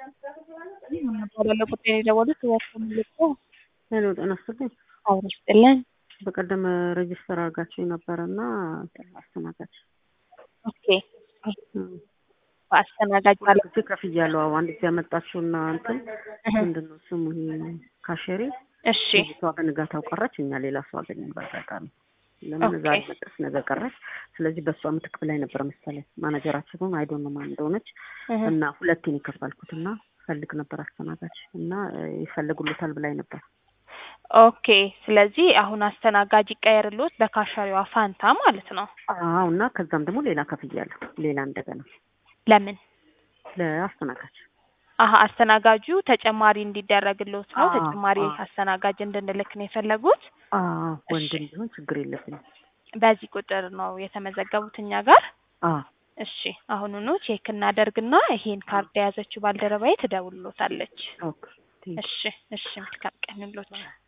ባለፉት የደወሉት ወጥቶ ሄሎ ጤና ይስጥልኝ። አውርስትልን በቀደም ሬጅስተር አድርጋችሁኝ ነበርና አስተናጋጅ ኦኬ በአስተናጋጅ ማለት ጊዜ ከፍያለሁ። አንድ ጊዜ ያመጣችሁና እንትን ምንድነው ስሙ ይሄ ካሸሪ እሺ ልጅቷ በንጋታው ቀረች። እኛ ሌላ ሰው አገኘን በአጋጣሚ። ለምን ዛሬ መጣች ነገ ቀረች። ስለዚህ በሷ ምትክ ላይ ነበር መሰለኝ ማናጀራችን አይዶን ነው ማን እንደሆነች እና ሁለቴን የከፈልኩትና ፈልግ ነበር አስተናጋጅ እና ይፈልጉልታል ብላኝ ነበር። ኦኬ ስለዚህ አሁን አስተናጋጅ ይቀየርልዎት በካሸሪዋ ፋንታ ማለት ነው? አዎ እና ከዛም ደግሞ ሌላ ከፍያለሁ። ሌላ እንደገና ለምን ለአስተናጋጅ አስተናጋጁ ተጨማሪ እንዲደረግልዎት ነው? ተጨማሪ አስተናጋጅ እንድንልክ ነው የፈለጉት? ወንድም ቢሆን ችግር የለብኝም። በዚህ ቁጥር ነው የተመዘገቡት እኛ ጋር? እሺ አሁኑኑ ቼክ እናደርግና ይሄን ካርድ የያዘችው ባልደረባዬ ትደውልልዎታለች። ኦኬ እሺ መልካም ቀን ይሁንልዎት።